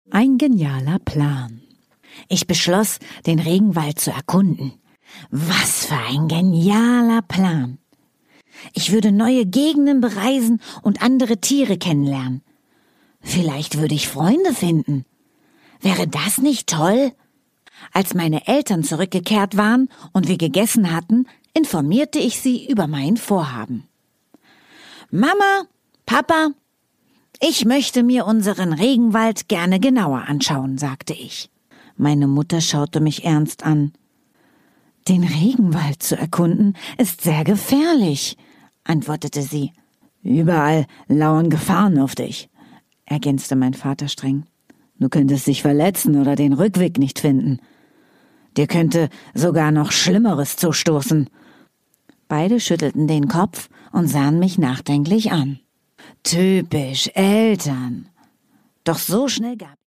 Ein genialer Plan. Ich beschloss, den Regenwald zu erkunden. Was für ein genialer Plan! Ich würde neue Gegenden bereisen und andere Tiere kennenlernen. Vielleicht würde ich Freunde finden. Wäre das nicht toll? Als meine Eltern zurückgekehrt waren und wir gegessen hatten, informierte ich sie über mein Vorhaben. Mama, Papa, ich möchte mir unseren Regenwald gerne genauer anschauen, sagte ich. Meine Mutter schaute mich ernst an. Den Regenwald zu erkunden ist sehr gefährlich, antwortete sie. Überall lauern Gefahren auf dich, ergänzte mein Vater streng. Du könntest dich verletzen oder den Rückweg nicht finden. Dir könnte sogar noch Schlimmeres zustoßen. Beide schüttelten den Kopf und sahen mich nachdenklich an. Typisch Eltern. Doch so schnell gab